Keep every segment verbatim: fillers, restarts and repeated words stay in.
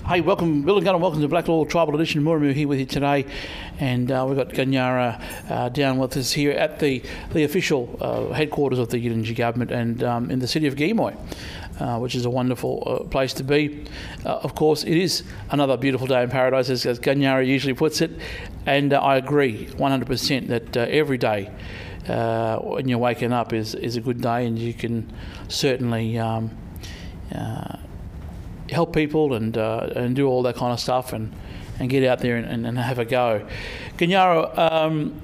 Hey, welcome, Bill and Gunn, and welcome to Blacklaw Tribal Edition. Murimu here with you today, and uh, we've got Ganyara uh, down with us here at the the official uh, headquarters of the Yidinji government, and um, in the city of Gimuy, uh, which is a wonderful uh, place to be. Uh, of course, it is another beautiful day in paradise, as, as Ganyara usually puts it, and uh, I agree one hundred percent that uh, every day uh, when you're waking up is is a good day, and you can certainly. Um, uh, help people and uh, and do all that kind of stuff and, and get out there and, and have a go. Ganyara, um,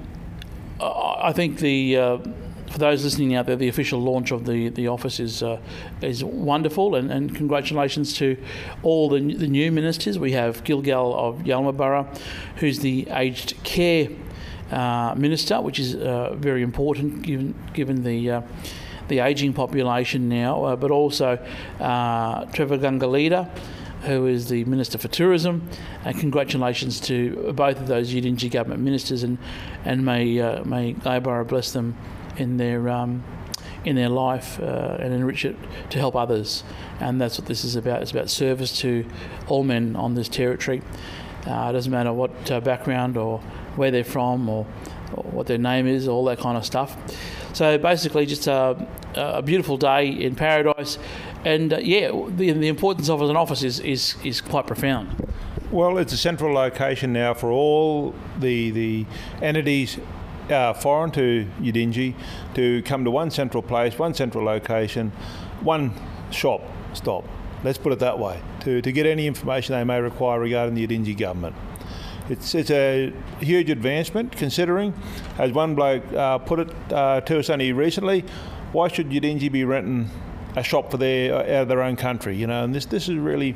I think the uh, for those listening out there, the official launch of the, the office is uh, is wonderful, and, and congratulations to all the, the new ministers. We have Gilgal of Yalmabara, who's the aged care uh, minister, which is uh, very important given given the uh, the ageing population now, uh, but also uh, Trevor Gungalida, who is the Minister for Tourism, and congratulations to both of those Yidinji government ministers, and and may uh, may Gaibara bless them in their um, in their life uh, and enrich it to help others. And that's what this is about. It's about service to all men on this territory. Uh, it doesn't matter what uh, background or where they're from or, or what their name is, all that kind of stuff. So basically just a, a beautiful day in paradise, and uh, yeah, the, the importance of it as an office is, is, is quite profound. Well, it's a central location now for all the the entities uh, foreign to Yidinji to come to one central place, one central location, one shop stop. Let's put it that way, to, to get any information they may require regarding the Yidinji government. It's it's a huge advancement, considering, as one bloke uh, put it uh, to us only recently, why should Yidinji be renting a shop for their out of their own country? You know, and this this is really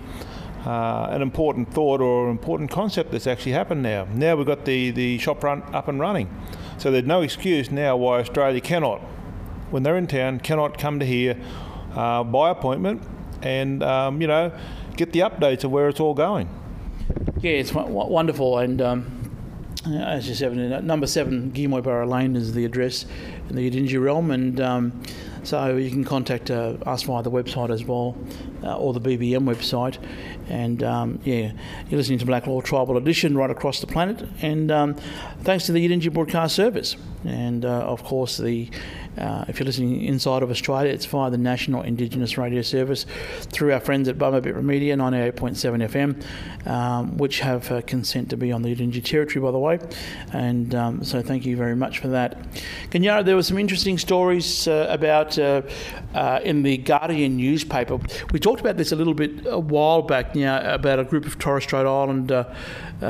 uh, an important thought or an important concept that's actually happened now. Now we've got the the shop run up and running, so there's no excuse now why Australia cannot, when they're in town, cannot come to here uh, by appointment and um, you know get the updates of where it's all going. Yeah, it's w- wonderful, and um, as you said, number seven Gimuy Borough Lane is the address in the Yidinji realm, and um, so you can contact uh, us via the website as well, uh, or the B B M website. And um, yeah, you're listening to Blacklaw Tribal Edition right across the planet, and um, thanks to the Yidinji Broadcast Service, and uh, of course the uh, if you're listening inside of Australia, it's via the National Indigenous Radio Service through our friends at Bama Bitra Media, ninety-eight point seven F M, um, which have uh, consent to be on the Yidinji territory, by the way, and um, so thank you very much for that. Ganyara, there were some interesting stories uh, about uh, uh, in the Guardian newspaper. We talked about this a little bit a while back now, about a group of Torres Strait Island uh, uh,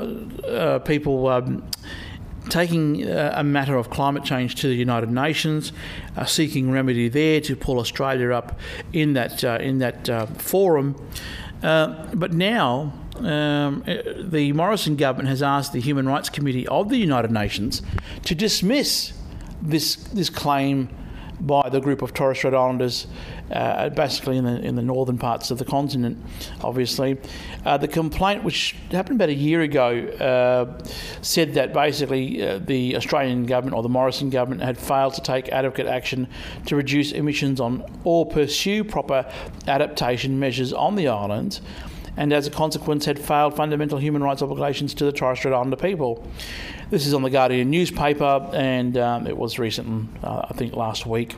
uh, people um, taking uh, a matter of climate change to the United Nations, uh, seeking remedy there to pull Australia up in that uh, in that uh, forum. Uh, but now um, the Morrison government has asked the Human Rights Committee of the United Nations to dismiss this this claim by the group of Torres Strait Islanders, uh, basically in the in the northern parts of the continent, obviously. Uh, the complaint, which happened about a year ago, uh, said that basically uh, the Australian government or the Morrison government had failed to take adequate action to reduce emissions on or pursue proper adaptation measures on the islands, and as a consequence had failed fundamental human rights obligations to the Torres Strait Islander people. This is on the Guardian newspaper, and um, it was recent, uh, I think last week,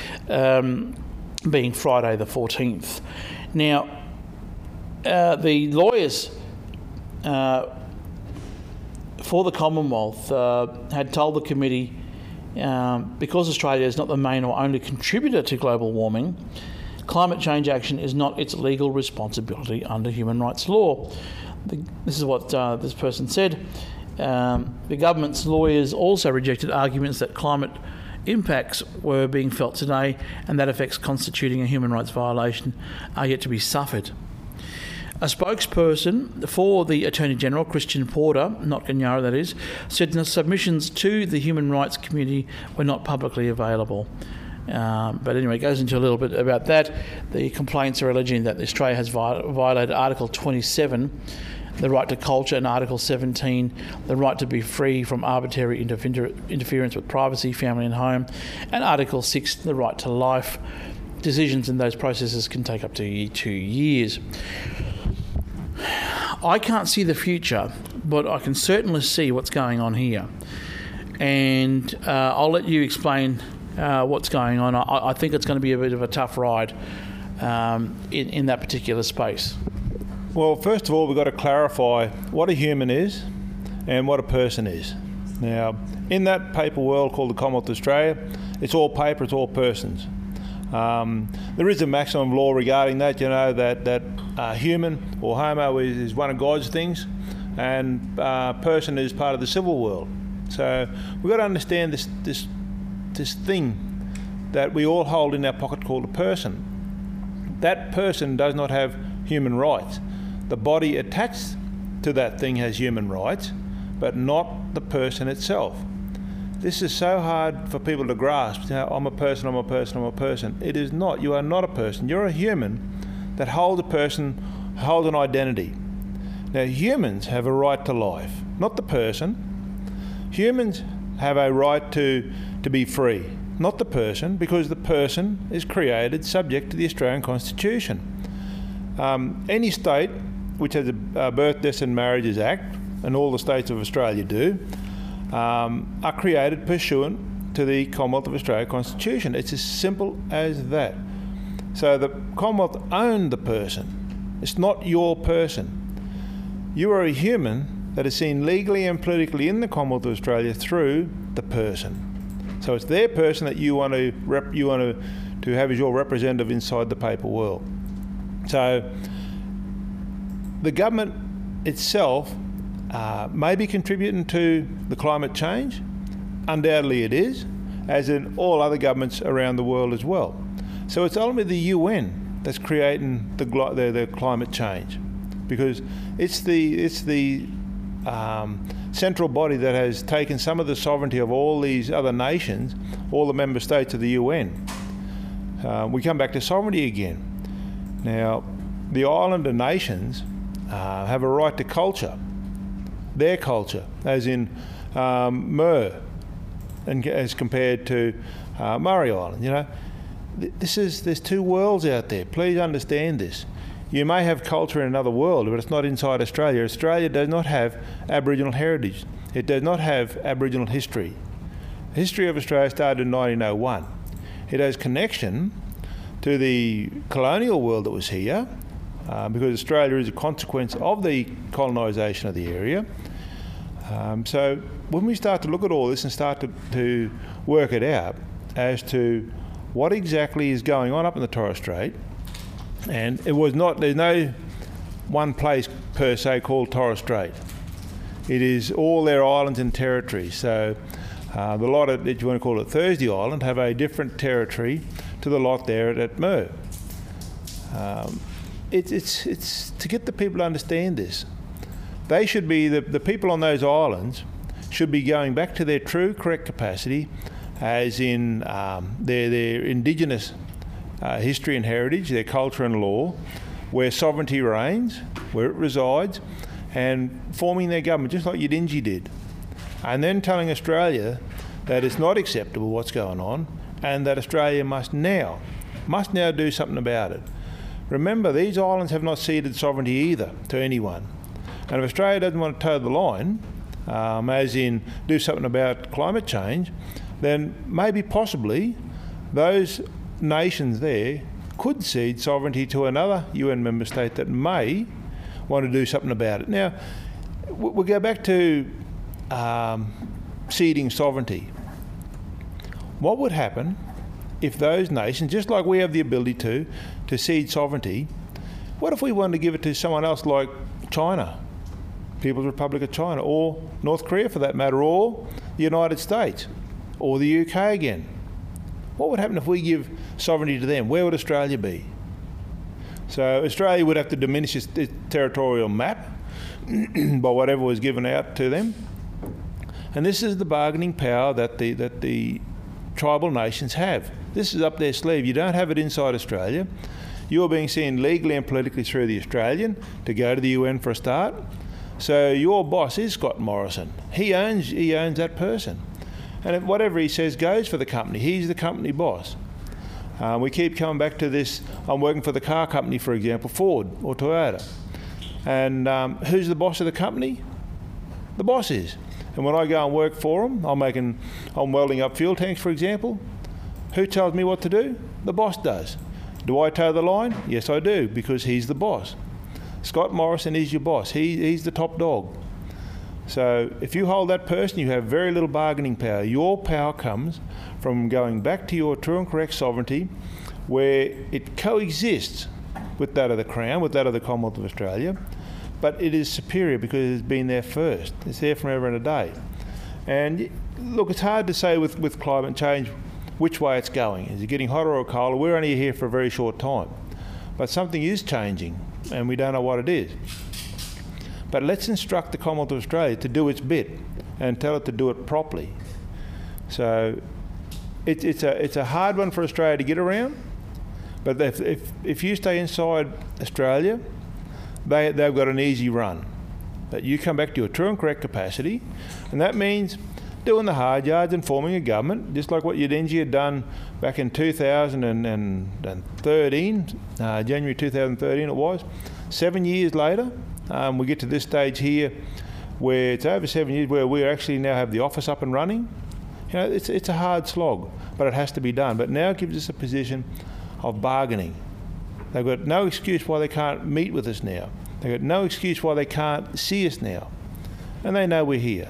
um, being Friday the fourteenth. Now, uh, the lawyers uh, for the Commonwealth uh, had told the committee, um, because Australia is not the main or only contributor to global warming, climate change action is not its legal responsibility under human rights law. The, this is what uh, this person said. Um, the government's lawyers also rejected arguments that climate impacts were being felt today and that effects constituting a human rights violation are yet to be suffered. A spokesperson for the Attorney General, Christian Porter, not Ganyara that is, said the submissions to the Human Rights Committee were not publicly available. Um, but anyway, it goes into a little bit about that. The complaints are alleging that Australia has viol- violated Article twenty-seven, the right to culture, and Article seventeen, the right to be free from arbitrary interfer- interference with privacy, family and home, and Article six, the right to life. Decisions in those processes can take up to two years. I can't see the future, but I can certainly see what's going on here. And uh, I'll let you explain uh, what's going on. I, I think it's going to be a bit of a tough ride um, in, in that particular space. Well, first of all, we've got to clarify what a human is and what a person is. Now, in that paper world called the Commonwealth of Australia, it's all paper, it's all persons. Um, there is a maximum law regarding that, you know, that, that uh, human or homo is, is one of God's things, and uh, person is part of the civil world. So we've got to understand this, this, this thing that we all hold in our pocket called a person. That person does not have human rights. The body attached to that thing has human rights, but not the person itself. This is so hard for people to grasp. You know, I'm a person, I'm a person, I'm a person. It is not. You are not a person. You're a human that holds a person, holds an identity. Now, humans have a right to life, not the person. Humans have a right to, to be free, not the person, because the person is created subject to the Australian Constitution. Um, any state which has a, a Birth, Deaths and Marriages Act, and all the states of Australia do, um, are created pursuant to the Commonwealth of Australia Constitution. It's as simple as that. So the Commonwealth owned the person. It's not your person. You are a human that is seen legally and politically in the Commonwealth of Australia through the person. So it's their person that you want to rep, you want to, to have as your representative inside the paper world. So the government itself uh, may be contributing to the climate change. Undoubtedly it is, as in all other governments around the world as well. So it's ultimately the U N that's creating the, the, the climate change, because it's the, it's the um, central body that has taken some of the sovereignty of all these other nations, all the member states of the U N. Uh, we come back to sovereignty again. Now, the islander nations uh, have a right to culture, their culture, as in um, Mer, and as compared to uh, Murray Island. You know, this is there's two worlds out there. Please understand this. You may have culture in another world, but it's not inside Australia. Australia does not have Aboriginal heritage. It does not have Aboriginal history. The history of Australia started in nineteen oh one. It has connection to the colonial world that was here, uh, because Australia is a consequence of the colonisation of the area. Um, so when we start to look at all this and start to, to work it out as to what exactly is going on up in the Torres Strait, and it was not, there's no one place per se called Torres Strait. It is all their islands and territories. So uh, the lot of, if you want to call it Thursday Island, have a different territory to the lot there at, at Mer. Um, it, it's, it's to get the people to understand this. They should be, the, the people on those islands should be going back to their true correct capacity, as in um, their, their indigenous uh, history and heritage, their culture and law, where sovereignty reigns, where it resides, and forming their government, just like Yidinji did. And then telling Australia that it's not acceptable what's going on, and that Australia must now, must now do something about it. Remember, these islands have not ceded sovereignty either to anyone. And if Australia doesn't want to toe the line, um, as in do something about climate change, then maybe possibly those nations there could cede sovereignty to another U N member state that may want to do something about it. Now, we'll go back to um, ceding sovereignty. What would happen if those nations, just like we have the ability to, to cede sovereignty, what if we wanted to give it to someone else like China, People's Republic of China, or North Korea for that matter, or the United States, or the U K again? What would happen if we give sovereignty to them? Where would Australia be? So Australia would have to diminish its, its territorial map by whatever was given out to them. And this is the bargaining power that the, that the tribal nations have. This is up their sleeve. You don't have it inside Australia. You're being seen legally and politically through the Australian to go to the U N for a start. So your boss is Scott Morrison. He owns, he owns that person. And if whatever he says goes for the company. He's the company boss. Uh, we keep coming back to this, I'm working for the car company, for example, Ford or Toyota. And um, who's the boss of the company? The boss is. And when I go and work for them, I'm making, I'm welding up fuel tanks, for example. Who tells me what to do? The boss does. Do I toe the line? Yes, I do, because he's the boss. Scott Morrison is your boss. He, he's the top dog. So if you hold that person, you have very little bargaining power. Your power comes from going back to your true and correct sovereignty, where it coexists with that of the Crown, with that of the Commonwealth of Australia, but it is superior because it's been there first. It's there from ever and a day. And look, it's hard to say with, with climate change which way it's going. Is it getting hotter or colder? We're only here for a very short time. But something is changing, and we don't know what it is. But let's instruct the Commonwealth of Australia to do its bit and tell it to do it properly. So it, it's, a, it's a hard one for Australia to get around, but if, if, if you stay inside Australia, they, they've got an easy run. But you come back to your true and correct capacity, and that means doing the hard yards and forming a government, just like what Udingi had done back in two thousand thirteen, uh, January two thousand thirteen it was. Seven years later, um, we get to this stage here where it's over seven years where we actually now have the office up and running. You know, it's, it's a hard slog, but it has to be done. But now it gives us a position of bargaining. They've got no excuse why they can't meet with us now. They've got no excuse why they can't see us now. And they know we're here.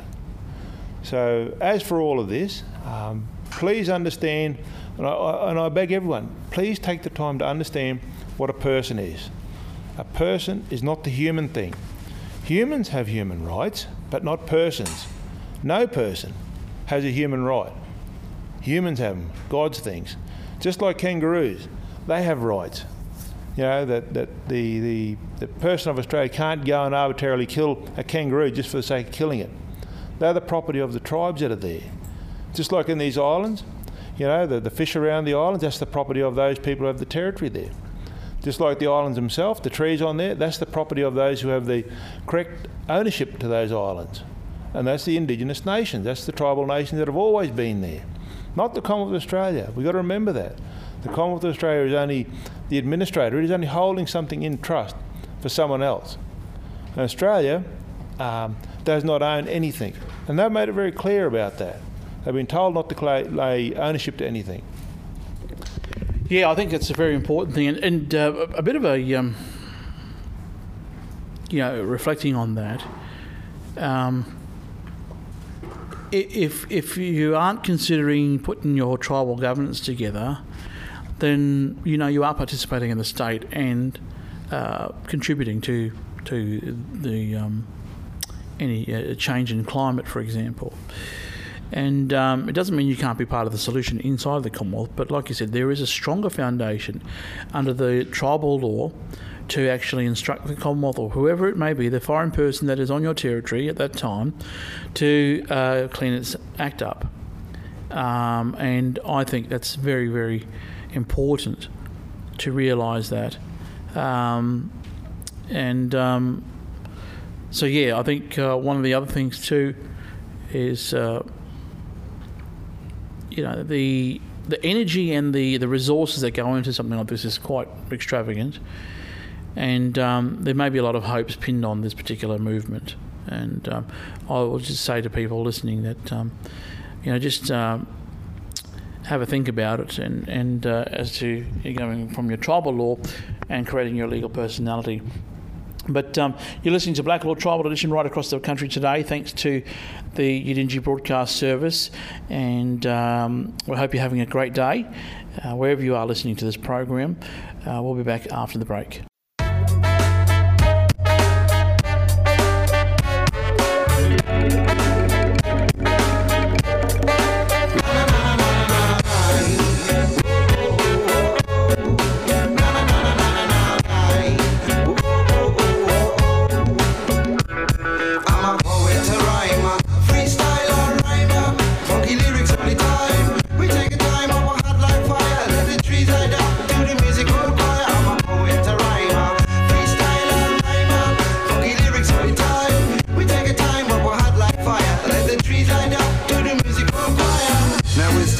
So as for all of this, um, please understand, and I, and I beg everyone, please take the time to understand what a person is. A person is not the human thing. Humans have human rights, but not persons. No person has a human right. Humans have them, God's things. Just like kangaroos, they have rights. You know, that, that the, the, the person of Australia can't go and arbitrarily kill a kangaroo just for the sake of killing it. They're the property of the tribes that are there. Just like in these islands, you know, the, the fish around the islands, that's the property of those people who have the territory there. Just like the islands themselves, the trees on there, that's the property of those who have the correct ownership to those islands. And that's the indigenous nations, that's the tribal nations that have always been there. Not the Commonwealth of Australia. We've got to remember that. The Commonwealth of Australia is only the administrator, it is only holding something in trust for someone else. And Australia um, does not own anything. And they've made it very clear about that. They've been told not to lay ownership to anything. Yeah, I think that's a very important thing. And, and uh, a bit of a, um, you know, reflecting on that, um, if, if you aren't considering putting your tribal governance together, then, you know, you are participating in the state and uh, contributing to, to the... Um, any uh, change in climate, for example. And um, it doesn't mean you can't be part of the solution inside the Commonwealth, but like you said, there is a stronger foundation under the tribal law to actually instruct the Commonwealth, or whoever it may be, the foreign person that is on your territory at that time, to uh, clean its act up. Um, and I think that's very, very important to realise that. Um, and... Um, So yeah, I think uh, one of the other things too is, uh, you know, the the energy and the, the resources that go into something like this is quite extravagant, and um, there may be a lot of hopes pinned on this particular movement. And um, I will just say to people listening that, um, you know, just um, have a think about it, and and uh, as to going from your tribal law and creating your legal personality. But um, you're listening to Black Law Tribal Edition right across the country today, thanks to the Udingi Broadcast Service. And um, we hope you're having a great day, uh, wherever you are listening to this program. Uh, we'll be back after the break.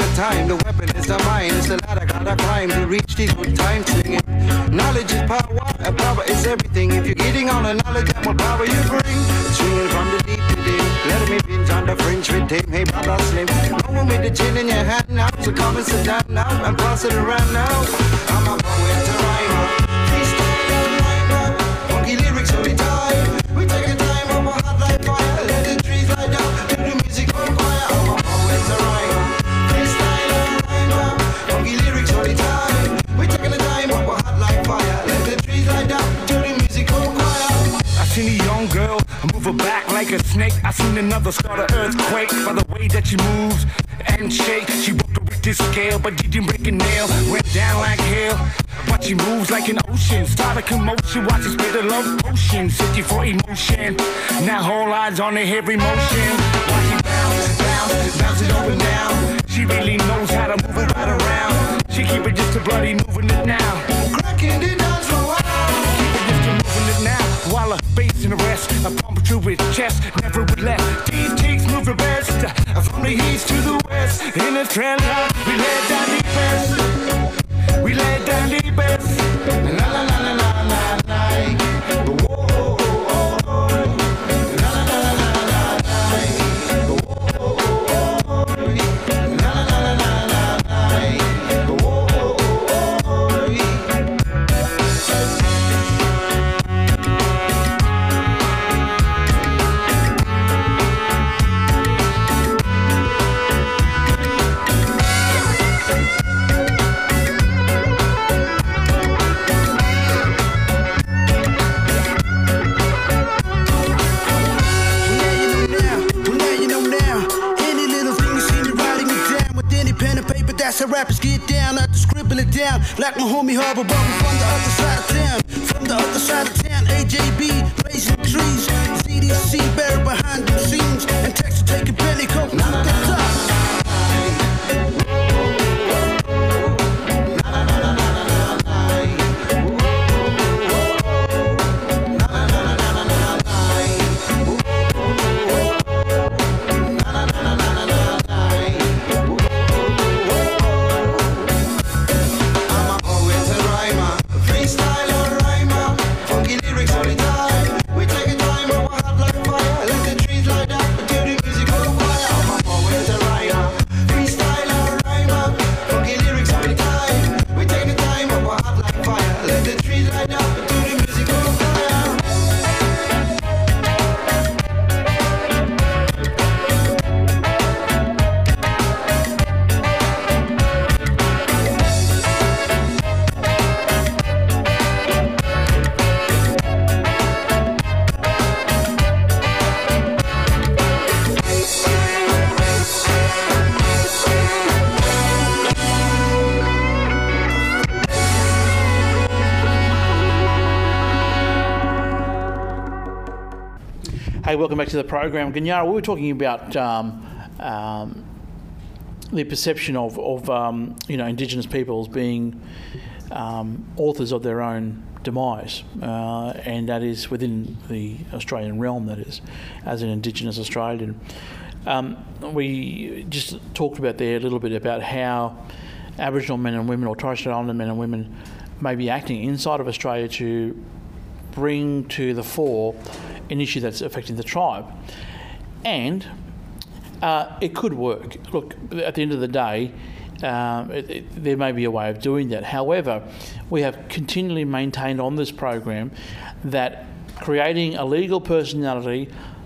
The weapon is the mind, it's the ladder, got a climb to reach the good time singing. Knowledge is power. And power is everything. If you're getting all the knowledge and what power you bring, swinging from the deep to deep, let me binge on the fringe with him. Hey, brother Slim, no one with the chin in your hand now, so come and sit down now and pass it around now. I'm a poet, a rhymer, freestyle rhymer, funky lyrics all the time. We take a time of a hot like fire, let the trees light up, do the music on fire. I'm a poet, a rhymer, freestyle rhymer, funky lyrics all the time. We taking the time of a hot like fire, let the trees light up, do the music on fire. I seen a young girl move her back like a snake. I seen another start an earthquake by the way that she moves and shakes. She broke the Richter scale, but didn't break a nail. Went down like hell, but she moves like an ocean. Start a commotion, watch her spit a love potion. City for emotion, now whole eyes on the heavy motion. Watch she bounce, bounce, bounce it up and down. She really knows how to move it right around. She keep it just a bloody moving it now. Cracking the dance floor. Keep it just a moving it now. While her bass in the rest, I pump it through his chest, never would let these cheeks move the best. From the east to the west, in the trailer, we lay down the best. We lay down the best. La la la la la la la. Whoa, oh, oh, oh. La la la la la la la. Whoa, oh, oh, oh. La la la la la la la. Whoa, oh, oh, oh. That's how rappers get down, I just scribble it down like my homie Harbor Bubba from the other side of town. From the other side of town, A J B, blazing trees, C D C buried behind the scenes, and Texas taking penny coke, knock the top. Hey, welcome back to the program. Ganyara, we were talking about um, um, the perception of, of um, you know, Indigenous peoples being um, authors of their own demise, uh, and that is within the Australian realm, that is, as an Indigenous Australian. Um, we just talked about there a little bit about how Aboriginal men and women, or Torres Strait Islander men and women, may be acting inside of Australia to bring to the fore an issue that's affecting the tribe. And uh, it could work. Look, at the end of the day, um, it, it, there may be a way of doing that. However, we have continually maintained on this program that creating a legal personality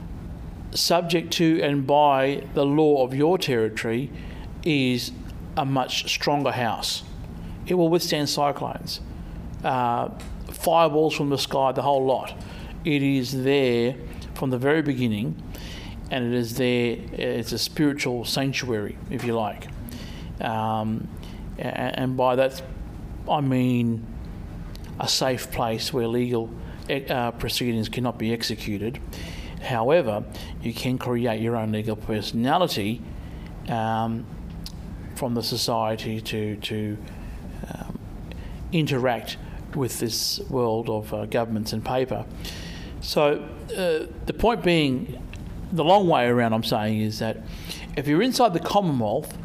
subject to and by the law of your territory is a much stronger house. It will withstand cyclones, uh, fireballs from the sky, the whole lot. It is there from the very beginning, and it is there. It's a spiritual sanctuary, if you like. Um, and, and by that, I mean a safe place where legal uh, proceedings cannot be executed. However, you can create your own legal personality um, from the society to to um, interact with this world of uh, governments and paper. So uh, the point being, the long way around I'm saying is that if you're inside the Commonwealth,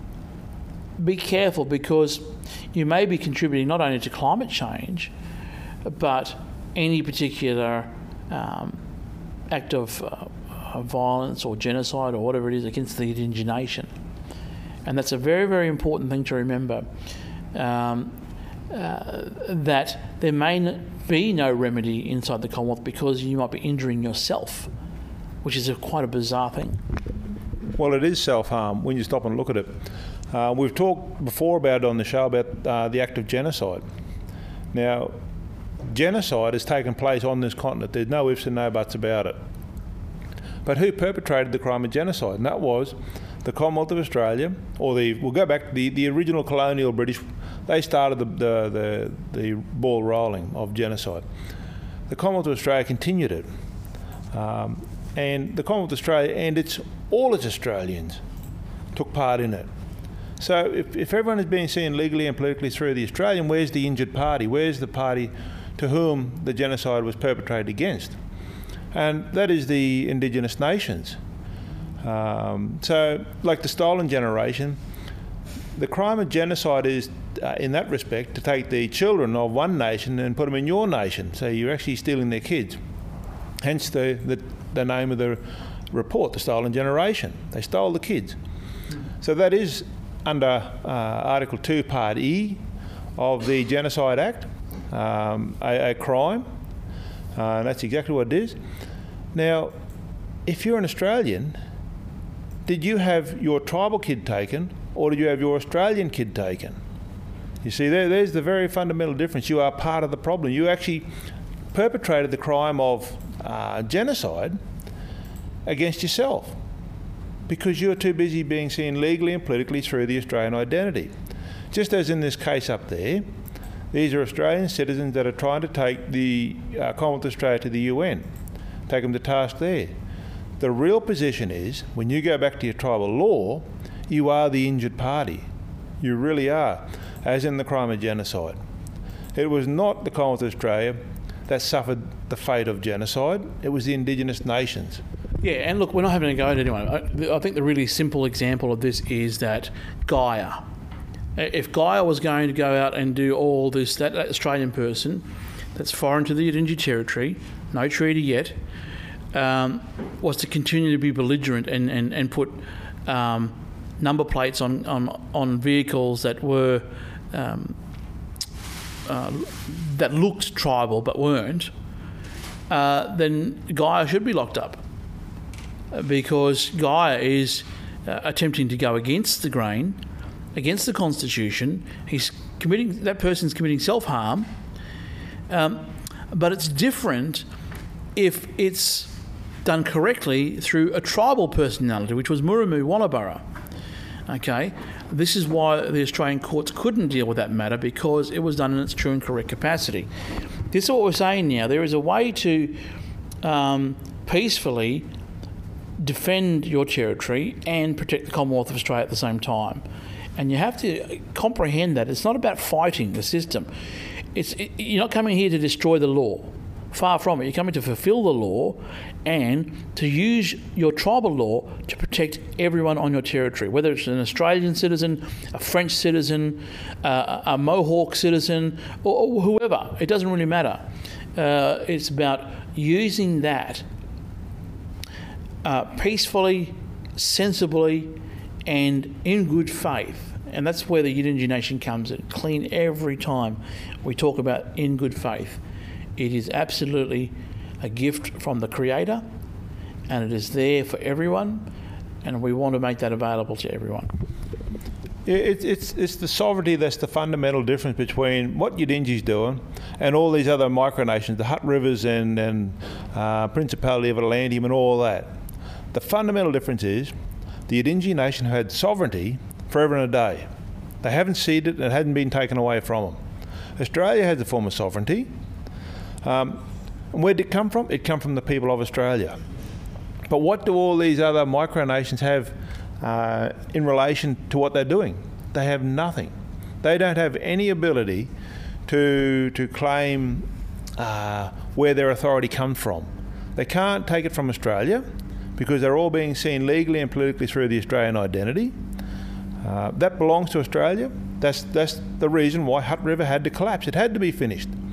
be careful, because you may be contributing not only to climate change, but any particular um, act of uh, violence or genocide or whatever it is against the Yidinji nation. And that's a very, very important thing to remember, um, uh, that there may n- be no remedy inside the Commonwealth because you might be injuring yourself, which is a, quite a bizarre thing. Well, it is self-harm when you stop and look at it. Uh, we've talked before about on the show about uh, the act of genocide. Now, genocide has taken place on this continent. There's no ifs and no buts about it. But who perpetrated the crime of genocide? And that was the Commonwealth of Australia, or the, we'll go back to the, the original colonial British. They started the, the, the, the ball rolling of genocide. The Commonwealth of Australia continued it. Um, and the Commonwealth of Australia and its all its Australians took part in it. So if, if everyone is being seen legally and politically through the Australian, where's the injured party? Where's the party to whom the genocide was perpetrated against? And that is the Indigenous nations. Um, so, like the stolen generation, the crime of genocide is, uh, in that respect, to take the children of one nation and put them in your nation. So you're actually stealing their kids. Hence the, the, the name of the report, the stolen generation. They stole the kids. So that is under uh, Article two, Part E of the Genocide Act, um, a, a crime. Uh, and that's exactly what it is. Now, if you're an Australian, did you have your tribal kid taken or did you have your Australian kid taken? You see, there, there's the very fundamental difference. You are part of the problem. You actually perpetrated the crime of uh, genocide against yourself because you're too busy being seen legally and politically through the Australian identity. Just as in this case up there, these are Australian citizens that are trying to take the uh, Commonwealth of Australia to the U N, take them to task there. The real position is, when you go back to your tribal law, you are the injured party. You really are, as in the crime of genocide. It was not the Commonwealth of Australia that suffered the fate of genocide. It was the Indigenous nations. Yeah, and look, we're not having a go at anyone. I, I think the really simple example of this is that Gaia. If Gaia was going to go out and do all this, that, that Australian person that's foreign to the Yidinji territory, no treaty yet, um, was to continue to be belligerent and, and, and put um, number plates on, on, on vehicles that were um, uh, that looked tribal but weren't, uh, then Gaia should be locked up. Because Gaia is uh, attempting to go against the grain, against the Constitution. He's committing, that person's committing self-harm. Um, but it's different if it's done correctly through a tribal personality, which was Muramu Walabara. Okay, this is why the Australian courts couldn't deal with that matter, because it was done in its true and correct capacity. This is what we're saying now. There is a way to um, peacefully defend your territory and protect the Commonwealth of Australia at the same time. And you have to comprehend that. It's not about fighting the system. It's it, you're not coming here to destroy the law. Far from it. You're coming to fulfil the law and to use your tribal law to protect everyone on your territory, whether it's an Australian citizen, a French citizen, uh, a Mohawk citizen, or, or whoever. It doesn't really matter. Uh, it's about using that Uh, peacefully, sensibly, and in good faith. And that's where the Yidinji nation comes in. Clean every time we talk about in good faith. It is absolutely a gift from the Creator, and it is there for everyone, and we want to make that available to everyone. It's, it's, it's the sovereignty that's the fundamental difference between what Yidinji's doing and all these other micronations, the Hutt Rivers and, and uh, Principality of Atlantium and all that. The fundamental difference is the Yidinji nation had sovereignty forever and a day. They haven't ceded and it hadn't been taken away from them. Australia has a form of sovereignty. Um, and where did it come from? It come from the people of Australia. But what do all these other micronations have uh, in relation to what they're doing? They have nothing. They don't have any ability to, to claim uh, where their authority comes from. They can't take it from Australia, because they're all being seen legally and politically through the Australian identity. Uh, that belongs to Australia. That's, that's the reason why Hutt River had to collapse. It had to be finished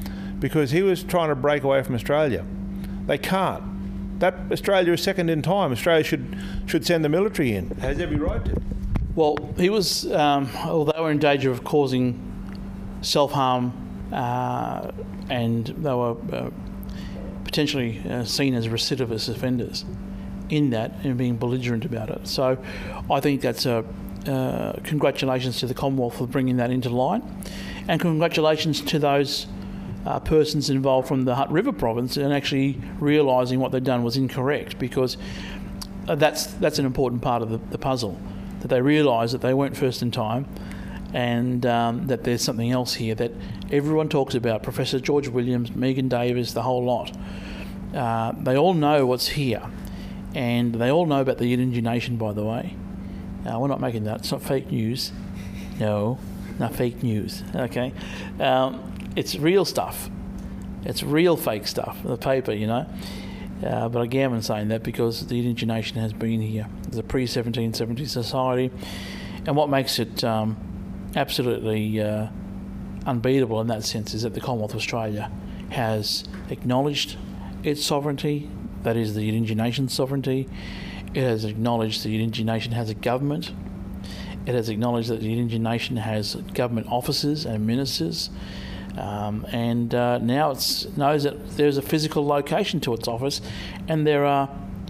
because he was trying to break away from Australia. They can't. That Australia is second in time. Australia should should send the military in. Has every right to. Well, he was, um, well, they were in danger of causing self-harm, uh, and they were uh, potentially uh, seen as recidivist offenders in that and being belligerent about it. So I think that's a uh, congratulations to the Commonwealth for bringing that into line, and congratulations to those uh, persons involved from the Hutt River province and actually realising what they'd done was incorrect, because uh, that's that's an important part of the, the puzzle, that they realise that they weren't first in time, and um, that there's something else here that everyone talks about. Professor George Williams, Megan Davis, the whole lot. Uh, they all know what's here, and they all know about the Yidinji Nation, by the way. Uh, we're not making that. It's not fake news. No, not fake news. Okay. Um, it's real stuff. It's real fake stuff, the paper, you know. Uh, but again, I'm saying that because the Yidinji Nation has been here. It's a pre seventeen seventy society. And what makes it um, absolutely uh, unbeatable in that sense is that the Commonwealth of Australia has acknowledged its sovereignty, that is the Yidinji Nation's sovereignty. It has acknowledged the Yidinji Nation has a government. It has acknowledged that the Yidinji Nation has government officers and ministers. Um, and uh, now it knows that there's a physical location to its office, and there are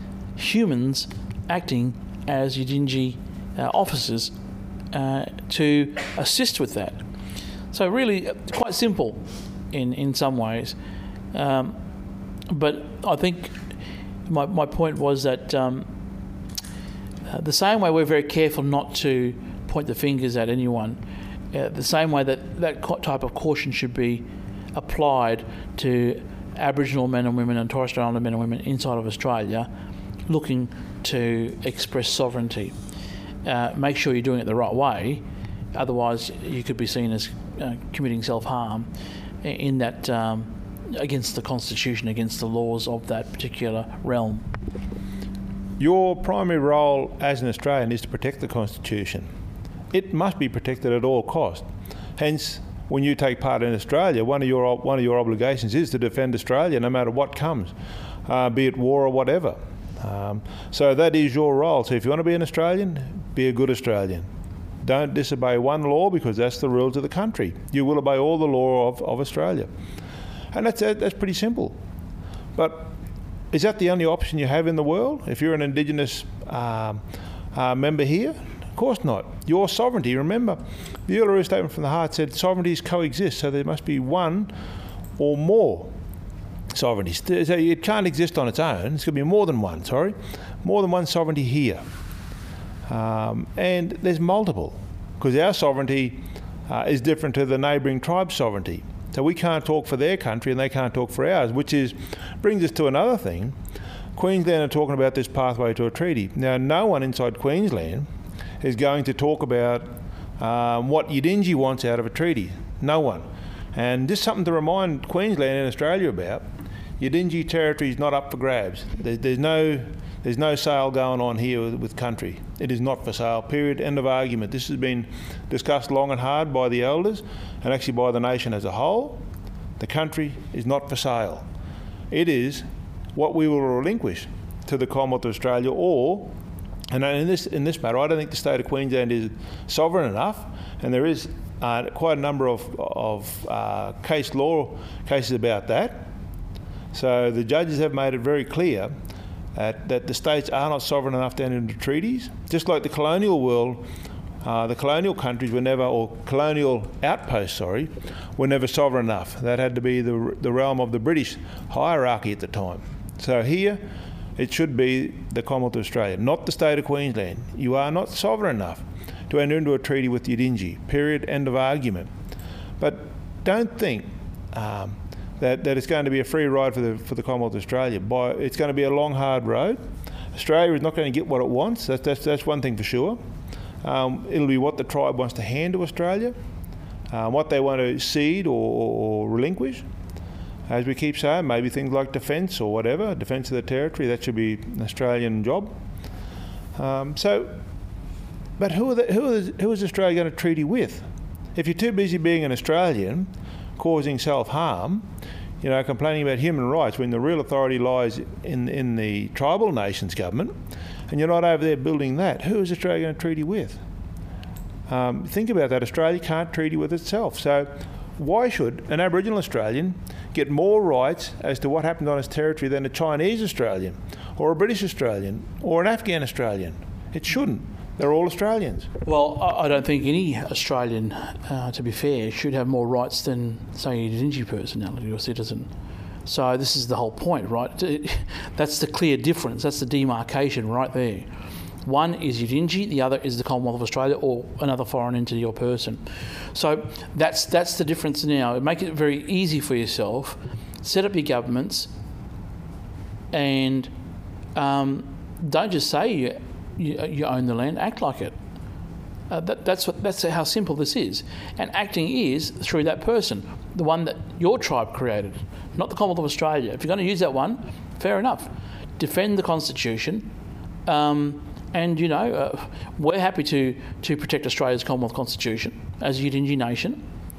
humans acting as Yidinji uh, officers uh, to assist with that. So really quite simple in, in some ways. Um, but I think my, my point was that um, uh, the same way we're very careful not to point the fingers at anyone, Uh, the same way that that type of caution should be applied to Aboriginal men and women and Torres Strait Islander men and women inside of Australia looking to express sovereignty. Uh, make sure you're doing it the right way, otherwise you could be seen as uh, committing self-harm in that um, against the Constitution, against the laws of that particular realm. Your primary role as an Australian is to protect the Constitution. It must be protected at all costs. Hence, when you take part in Australia, one of your one of your obligations is to defend Australia no matter what comes, uh, be it war or whatever. Um, so that is your role. So if you want to be an Australian, be a good Australian. Don't disobey one law because that's the rules of the country. You will obey all the law of, of Australia. And that's, that's pretty simple. But is that the only option you have in the world? If you're an Indigenous um, uh, member here? Of course not. Your sovereignty, remember, the Uluru Statement from the Heart said sovereignties coexist, so there must be one or more sovereignties. So it can't exist on its own. It's going to be more than one, sorry. More than one sovereignty here. Um, and there's multiple, because our sovereignty uh, is different to the neighbouring tribe's sovereignty. So we can't talk for their country and they can't talk for ours, which is brings us to another thing. Queensland are talking about this pathway to a treaty. Now, no one inside Queensland is going to talk about um, what Yidinji wants out of a treaty. No one. And just something to remind Queensland and Australia about, Yidinji territory is not up for grabs. There, there's no there's no sale going on here with, with country. It is not for sale, period, end of argument. This has been discussed long and hard by the elders and actually by the nation as a whole. The country is not for sale. It is what we will relinquish to the Commonwealth of Australia, or And in this in this matter, I don't think the state of Queensland is sovereign enough, and there is uh, quite a number of of uh, case law cases about that. So the judges have made it very clear that, that the states are not sovereign enough to enter into treaties. Just like the colonial world, uh, the colonial countries were never, or colonial outposts, sorry, were never sovereign enough. That had to be the the realm of the British hierarchy at the time. So here, it should be the Commonwealth of Australia, not the state of Queensland. You are not sovereign enough to enter into a treaty with Yidinji, period, end of argument. But don't think um, that, that it's going to be a free ride for the, for the Commonwealth of Australia. By, it's going to be a long, hard road. Australia is not going to get what it wants. That's, that's, that's one thing for sure. Um, it'll be what the tribe wants to hand to Australia, uh, what they want to cede or, or relinquish. As we keep saying, maybe things like defence or whatever, defence of the territory, that should be an Australian job. Um, so, but who, are the, who, are the, who is Australia going to treaty with? If you're too busy being an Australian, causing self-harm, you know, complaining about human rights when the real authority lies in in the tribal nations government, and you're not over there building that. Who is Australia going to treaty with? Um, think about that. Australia can't treaty with itself. So why should an Aboriginal Australian get more rights as to what happened on his territory than a Chinese Australian or a British Australian or an Afghan Australian? It shouldn't. They're all Australians. Well, I I don't think any Australian, uh, to be fair, should have more rights than, say, a Yidinji personality or citizen. So this is the whole point, right? That's the clear difference. That's the demarcation right there. One is Yidinji, the other is the Commonwealth of Australia or another foreign entity or person. So that's that's the difference now. Make it very easy for yourself. Set up your governments and um, don't just say you, you, you own the land, act like it. Uh, that, that's what, that's how simple this is. And acting is through that person, the one that your tribe created, not the Commonwealth of Australia. If you're going to use that one, fair enough. Defend the Constitution. Um, And, you know, uh, we're happy to, to protect Australia's Commonwealth Constitution as a Yidinji nation.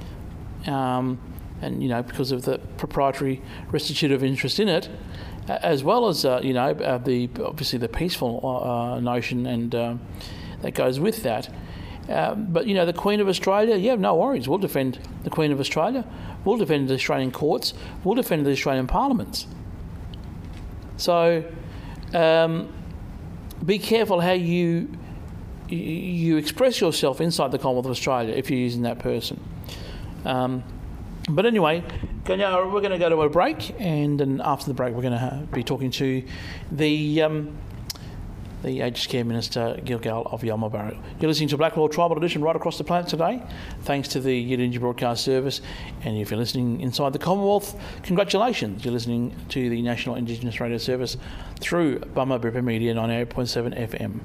Um, and, you know, because of the proprietary restitutive interest in it, as well as, uh, you know, uh, the obviously the peaceful uh, notion and uh, that goes with that. Um, but, you know, the Queen of Australia, yeah, no worries. We'll defend the Queen of Australia. We'll defend the Australian courts. We'll defend the Australian parliaments. So... Um, Be careful how you you express yourself inside the Commonwealth of Australia if you're using that person. Um, but anyway, we're going to go to a break, and then after the break, we're going to be talking to the um, the Aged Care Minister Gilgal of Yalmabara. You're listening to Black Law Tribal Edition right across the planet today, thanks to the Yidinji Broadcast Service. And if you're listening inside the Commonwealth, congratulations. You're listening to the National Indigenous Radio Service through Bumma Bipper Media ninety-eight point seven F M.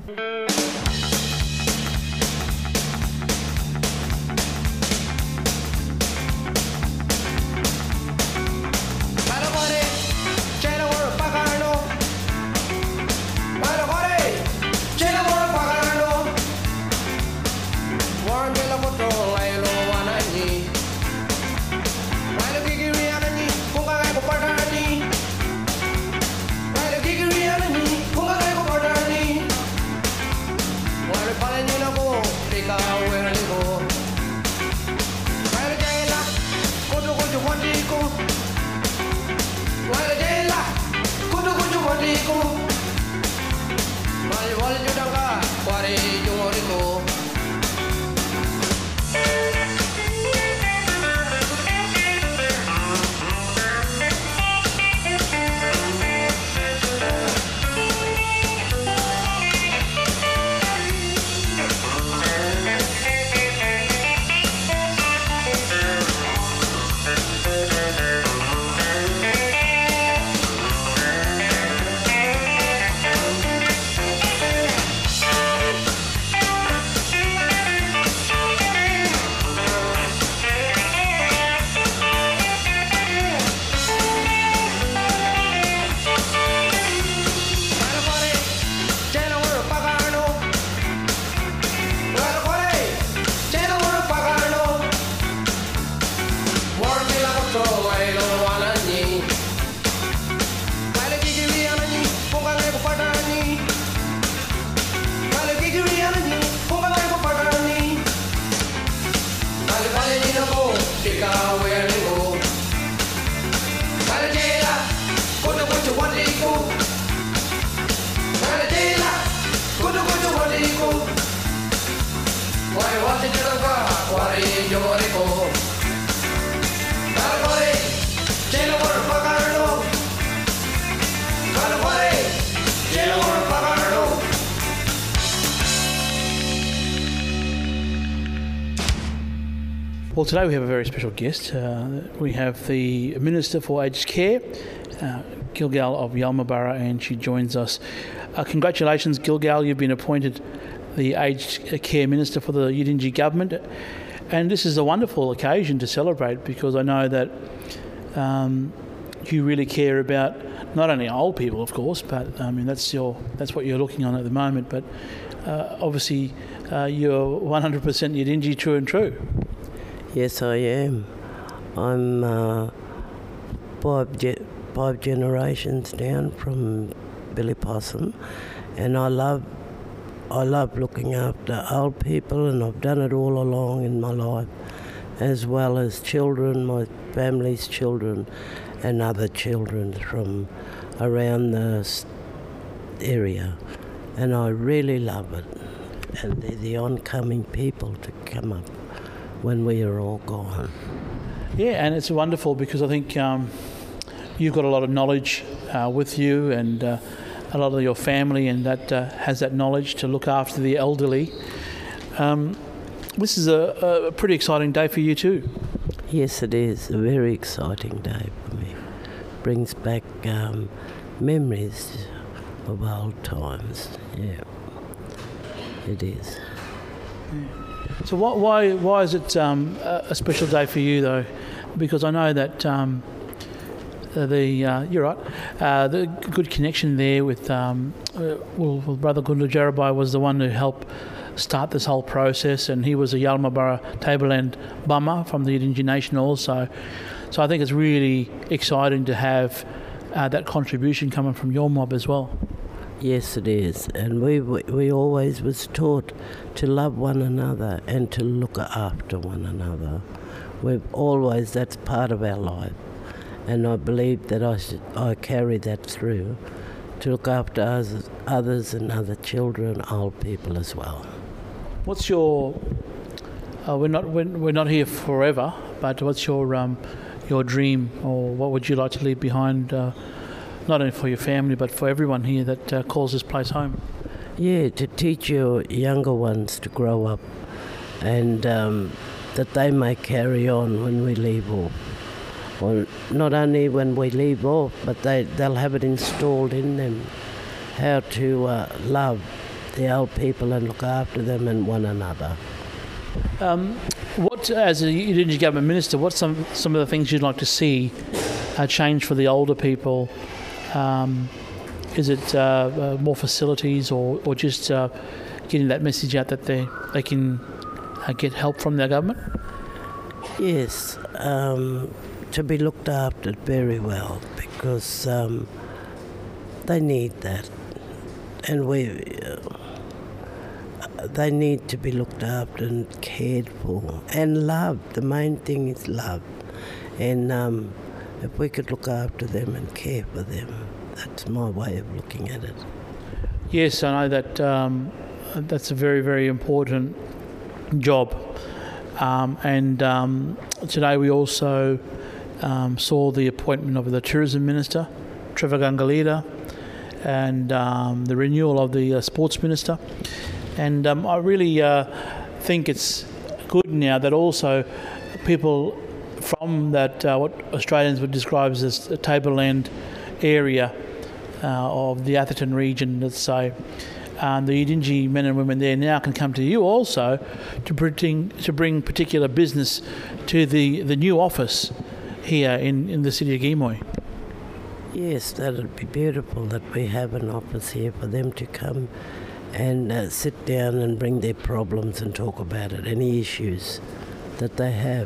Well, today we have a very special guest. Uh, we have the Minister for Aged Care, uh, Gilgal of Yalmabara, and she joins us. Uh, congratulations, Gilgal. You've been appointed the Aged Care Minister for the Yidinji government. And this is a wonderful occasion to celebrate, because I know that um, you really care about not only old people, of course, but I mean that's your that's what you're looking on at the moment. But uh, obviously, uh, you're one hundred percent Yidinji, true and true. Yes, I am. I'm uh, five, ge- five generations down from Billy Possum, and I love I love looking after old people, and I've done it all along in my life, as well as children, my family's children, and other children from around the area, and I really love it. And they're the oncoming people to come up when we are all gone. Yeah, and it's wonderful because I think um, you've got a lot of knowledge uh, with you, and uh, a lot of your family, and that uh, has that knowledge to look after the elderly. Um, this is a, a pretty exciting day for you too. Yes, it is a very exciting day for me. Brings back um, memories of old times. Yeah, it is. Yeah. So what, why why is it um, a special day for you though? Because I know that um, the uh, you're right. Uh, the good connection there with um, uh, well, well, Brother Gunda Jarabai was the one who helped start this whole process, and he was a Yalmabara Tableland Bummer from the Yidinji Nation also. So I think it's really exciting to have uh, that contribution coming from your mob as well. Yes, it is, and we, we we always was taught to love one another and to look after one another. We've always, that's part of our life, and I believe that I should, I carry that through to look after others, others and other children, old people as well. What's your? Uh, we're not we're, we're not here forever, but what's your um, your dream, or what would you like to leave behind? Uh, not only for your family, but for everyone here that uh, calls this place home. Yeah, to teach your younger ones to grow up, and um, that they may carry on when we leave off. Or not only when we leave off, but they, they'll have it installed in them, how to uh, love the old people and look after them and one another. Um, what, as a Yidinji government minister, what's some, some of the things you'd like to see uh, change for the older people? Um, is it uh, uh, more facilities, or, or just uh, getting that message out that they they can uh, get help from their government? Yes, um, to be looked after very well, because um, they need that, and we uh, they need to be looked after and cared for and loved. The main thing is love, and um, if we could look after them and care for them, that's my way of looking at it. Yes, I know that um, that's a very, very important job. Um, and um, today we also um, saw the appointment of the Tourism Minister, Trevor Gangalida, and um, the renewal of the uh, Sports Minister. And um, I really uh, think it's good now that also people from that, uh, what Australians would describe as a tableland area uh, of the Atherton region, let's say, um, the Yidinji men and women there now can come to you also to bring, to bring particular business to the, the new office here in, in the city of Gimoy. Yes, that would be beautiful that we have an office here for them to come and uh, sit down and bring their problems and talk about it, any issues that they have.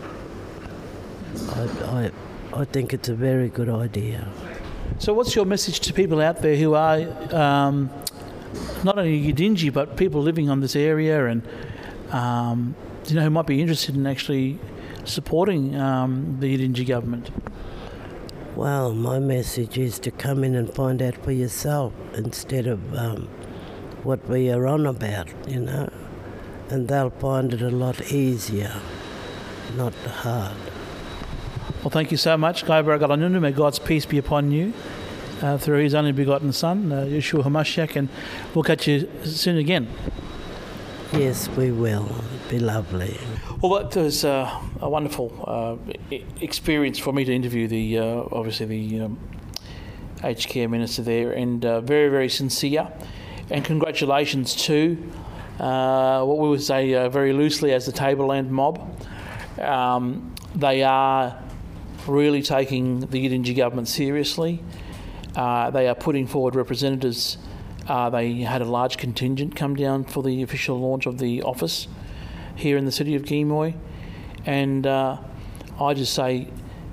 I, I, I think it's a very good idea. So what's your message to people out there who are um, not only Yidinji, but people living on this area and um, you know, who might be interested in actually supporting um, the Yidinji government? Well, my message is to come in and find out for yourself instead of um, what we are on about, you know, and they'll find it a lot easier, not hard. Well, thank you so much, Gai Baragalanunu. May God's peace be upon you uh, through His only begotten Son, uh, Yeshua HaMashiach, and we'll catch you soon again. Yes, we will. It'll be lovely. Well, that was uh, a wonderful uh, experience for me to interview the, uh, obviously, the um, aged care minister there, and uh, very, very sincere. And congratulations to uh, what we would say uh, very loosely as the Tableland mob. Um, they are really taking the Yidinji government seriously. Uh, they are putting forward representatives. Uh, they had a large contingent come down for the official launch of the office here in the city of Gimoy. And uh, I just say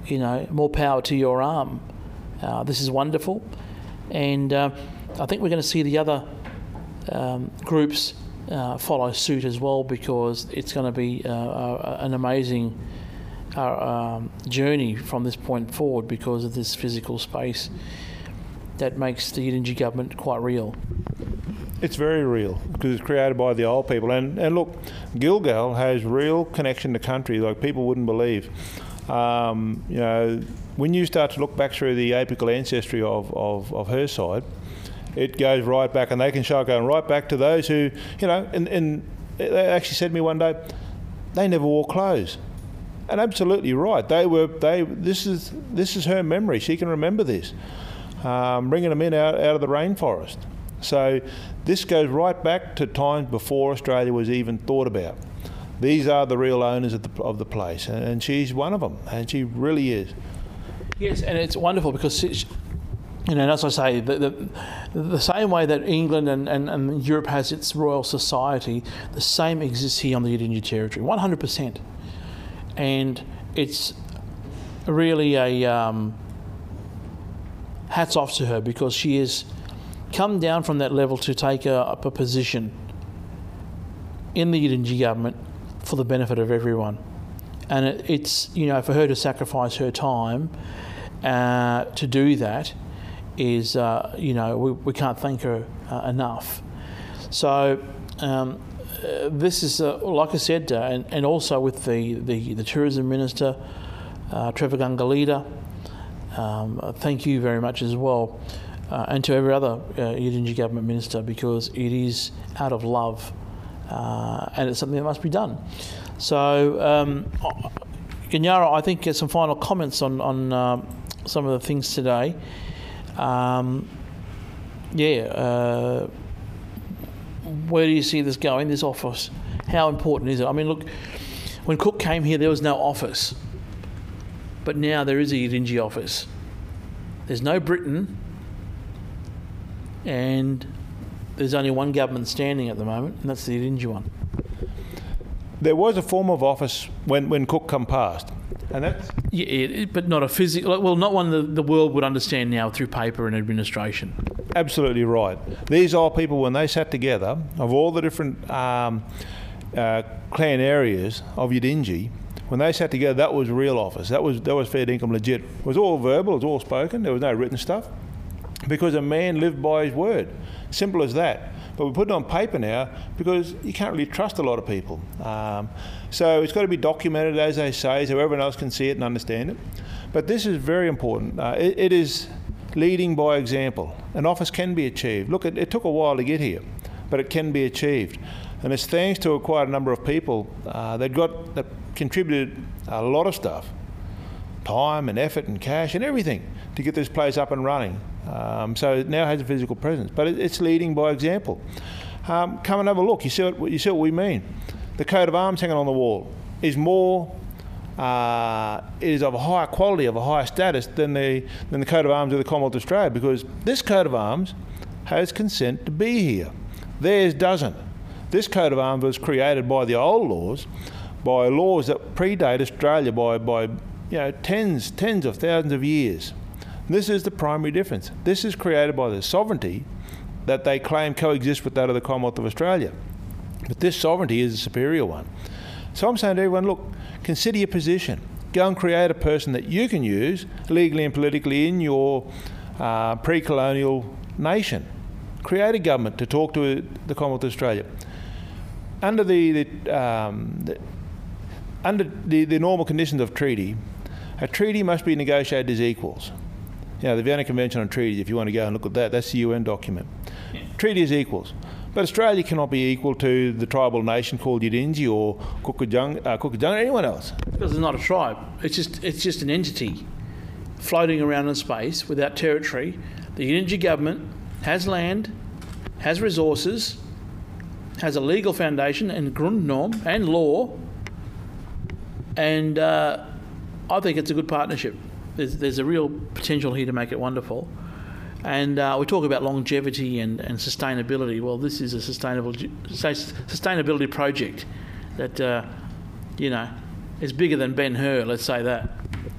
you know, more power to your arm. Uh, this is wonderful. And uh, I think we're going to see the other um, groups uh, follow suit as well, because it's going to be uh, uh, an amazing uh, um, journey from this point forward because of this physical space that makes the Yidinji government quite real. It's very real because it's created by the old people. And, and look, Gilgal has real connection to country like people wouldn't believe. Um, you know, when you start to look back through the apical ancestry of, of, of her side, it goes right back, and they can show it going right back to those who, you know, and, and they actually said to me one day, they never wore clothes. And absolutely right. They were, they, this is, this is her memory. She can remember this. Um, bringing them in out, out of the rainforest. So this goes right back to times before Australia was even thought about. These are the real owners of the, of the place, and, and she's one of them, and she really is. Yes, and it's wonderful because, you know, and as I say, the, the, the same way that England and, and, and Europe has its Royal Society, the same exists here on the Yidinji territory, one hundred percent. And it's really a... Um, hats off to her, because she has come down from that level to take a, up a position in the Yidinji government for the benefit of everyone. And it, it's, you know, for her to sacrifice her time uh, to do that is, uh, you know, we, we can't thank her uh, enough. So um, uh, this is, uh, like I said, uh, and, and also with the, the, the Tourism Minister, uh, Trevor Gungalida, Um, uh, thank you very much as well, uh, and to every other uh, Yidinji government minister, because it is out of love uh, and it's something that must be done. So, um, Ganyara, I think some final comments on, on uh, some of the things today. Um, yeah, uh, where do you see this going, this office? How important is it? I mean, look, when Cook came here, there was no office. But now there is a Yidinji office. There's no Britain, and there's only one government standing at the moment, and that's the Yidinji one. There was a form of office when, when Cook come past, and that's... Yeah, it, but not a physical... Well, not one that the world would understand now through paper and administration. Absolutely right. These old people, when they sat together, of all the different um, uh, clan areas of Yidinji, when they sat together, that was real office. That was that was fair dinkum legit. It was all verbal, it was all spoken, there was no written stuff, because a man lived by his word. Simple as that. But we put it on paper now because you can't really trust a lot of people. Um, so it's got to be documented, as they say, so everyone else can see it and understand it. But this is very important. Uh, it, it is leading by example. An office can be achieved. Look, it, it took a while to get here, but it can be achieved. And it's thanks to quite a number of people uh, that got that contributed a lot of stuff, time and effort and cash and everything to get this place up and running. Um, so it now has a physical presence, but it, it's leading by example. Um, come and have a look. You see what you see what we mean. The coat of arms hanging on the wall is more uh, is of a higher quality, of a higher status than the than the coat of arms of the Commonwealth of Australia, because this coat of arms has consent to be here. Theirs doesn't. This coat of arms was created by the old laws, by laws that predate Australia by, by you know, tens, tens of thousands of years. This is the primary difference. This is created by the sovereignty that they claim coexists with that of the Commonwealth of Australia. But this sovereignty is a superior one. So I'm saying to everyone, look, consider your position. Go and create a person that you can use legally and politically in your uh, pre-colonial nation. Create a government to talk to the Commonwealth of Australia. Under the, the, um, the under the, the normal conditions of treaty, a treaty must be negotiated as equals. You know, the Vienna Convention on Treaties, if you want to go and look at that, that's the U N document. Yeah. Treaty is equals. But Australia cannot be equal to the tribal nation called Yidinji or Kukujung, uh, Kukujung or anyone else. Because it's not a tribe. It's just, it's just an entity floating around in space without territory. The Yidinji government has land, has resources, has a legal foundation and Grundnorm and law, and uh, I think it's a good partnership. There's, there's a real potential here to make it wonderful. And uh, we talk about longevity and, and sustainability. Well, this is a sustainable sustainability project that, uh, you know, is bigger than Ben-Hur, let's say that.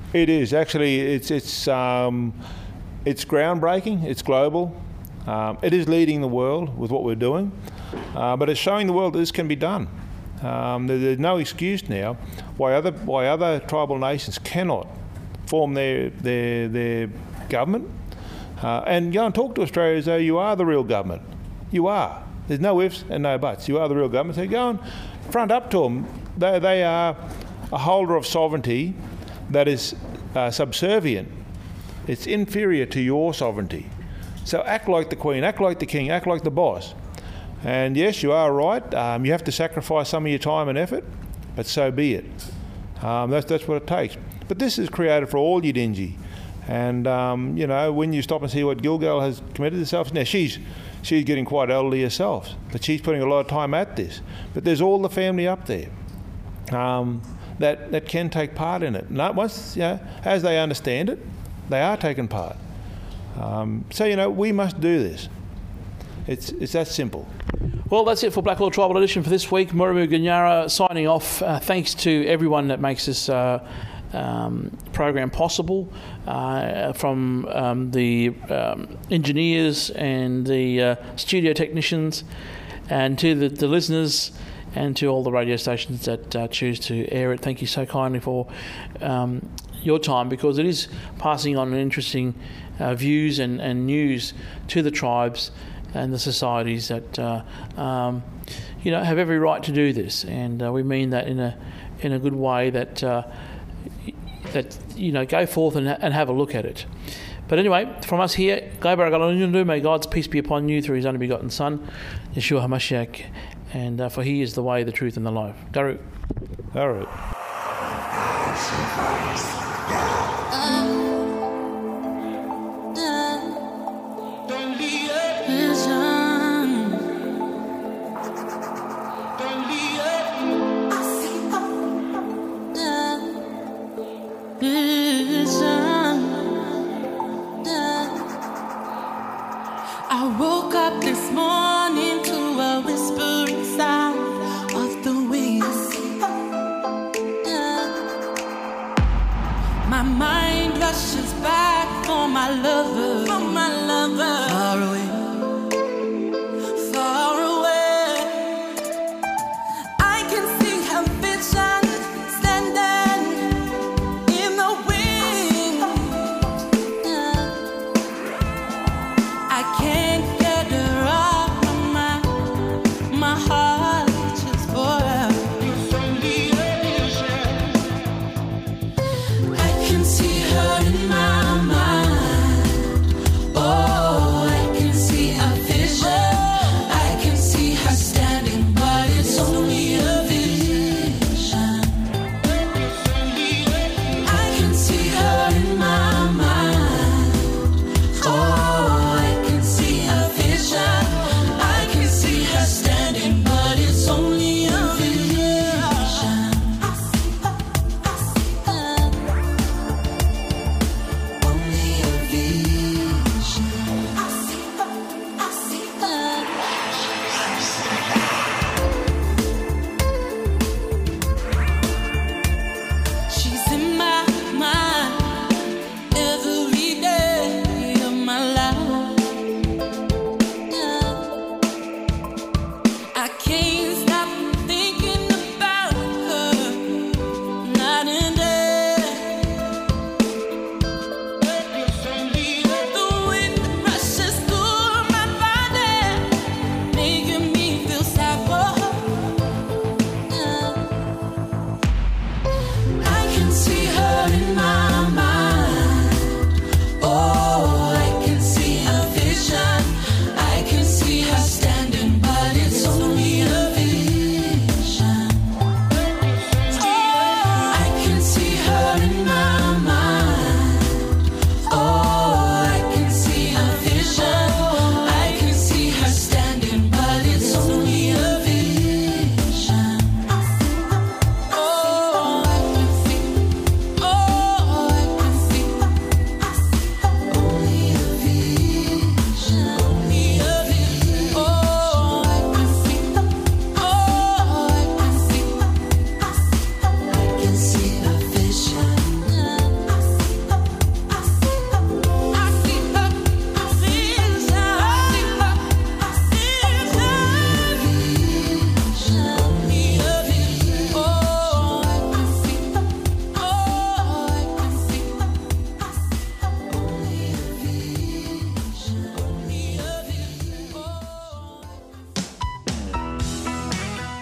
It is actually. It's it's um, it's groundbreaking. It's global. Um, it is leading the world with what we're doing, uh, but it's showing the world that this can be done. Um, there, there's no excuse now why other why other tribal nations cannot form their their their government uh, and go and talk to Australia as though you are the real government. You are. There's no ifs and no buts. You are the real government. So go and front up to them. They they are a holder of sovereignty that is uh, subservient. It's inferior to your sovereignty. So act like the Queen, act like the King, act like the boss. And yes, you are right. Um, you have to sacrifice some of your time and effort, but so be it. Um, that's that's what it takes. But this is created for all Yidinji. And um, you know, when you stop and see what Gilgal has committed herself, now she's she's getting quite elderly herself, but she's putting a lot of time at this. But there's all the family up there. Um, that, that can take part in it. Not once, you know, as they understand it, they are taking part. Um, so, you know, we must do this. It's it's that simple. Well, that's it for Blackall Tribal Edition for this week. Muramu Ganyara signing off. Uh, thanks to everyone that makes this uh, um, program possible, uh, from um, the um, engineers and the uh, studio technicians, and to the, the listeners, and to all the radio stations that uh, choose to air it. Thank you so kindly for um, your time, because it is passing on an interesting uh, views and, and news to the tribes and the societies that uh, um, you know, have every right to do this, and uh, we mean that in a in a good way. That uh, that you know, go forth and, and have a look at it. But anyway, from us here, may God's peace be upon you through His only begotten Son, Yeshua HaMashiach, and uh, for He is the way, the truth, and the life. Daru. All right. I woke up this morning to a whispering sound of the wind. My mind rushes back for my lover, for my lover, far away, far away. I can see her vision standing in the wind. I can't get her off my mind. My heart reaches for her. I can see her in my mind,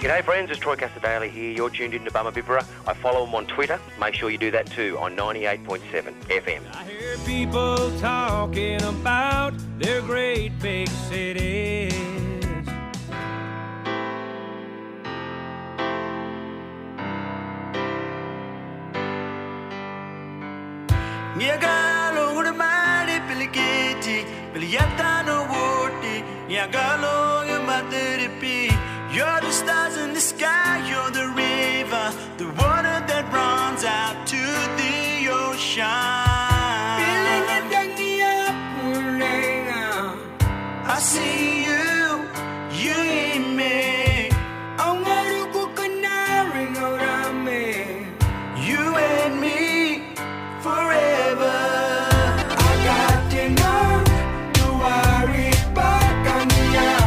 G'day friends, it's Troy Casadale here. You're tuned in to Bummer Bibra. I follow them on Twitter. Make sure you do that too on ninety-eight point seven F M. I hear people talking about their great big cities. Niagalo udamari pilikiti, piliyatano woti. Niagalo yamatiripi. You're the stars in the sky, you're the river, the water that runs out to the ocean. I see you, you in me. You and me forever. I got to know, don't worry about Kanya.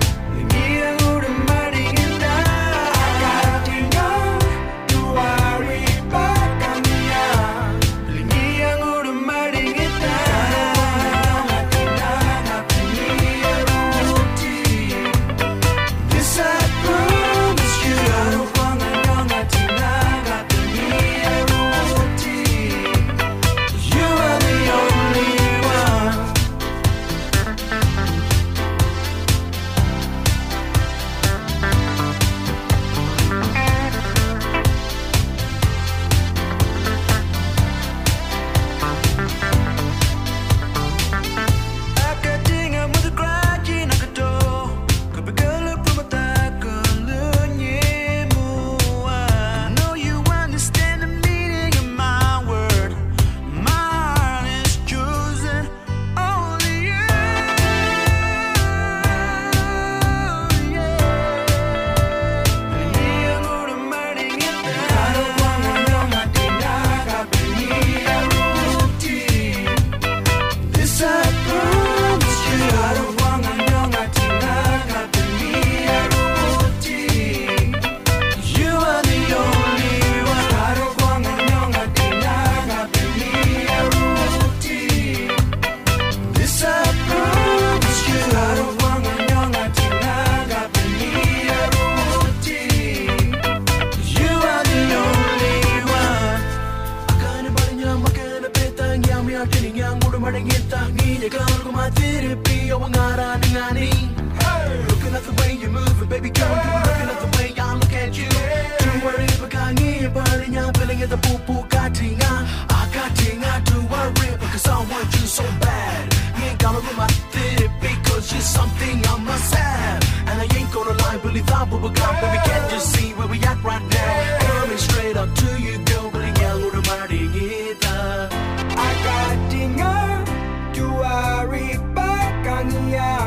Looking at the way you're moving, baby girl, you're looking at the way I look at you. Don't worry, pagangin, parang ya, feeling at the poo-poo, katinga, ah, katinga, don't worry, because I want you so bad. You ain't gonna ruin my therapy, because you're something I must have. And I ain't gonna lie, believe that will become, but we can't just see where we at right now. Coming straight up to you, girl, but yeah, we're the mighty guitar. I got dinner, do I read back on ya?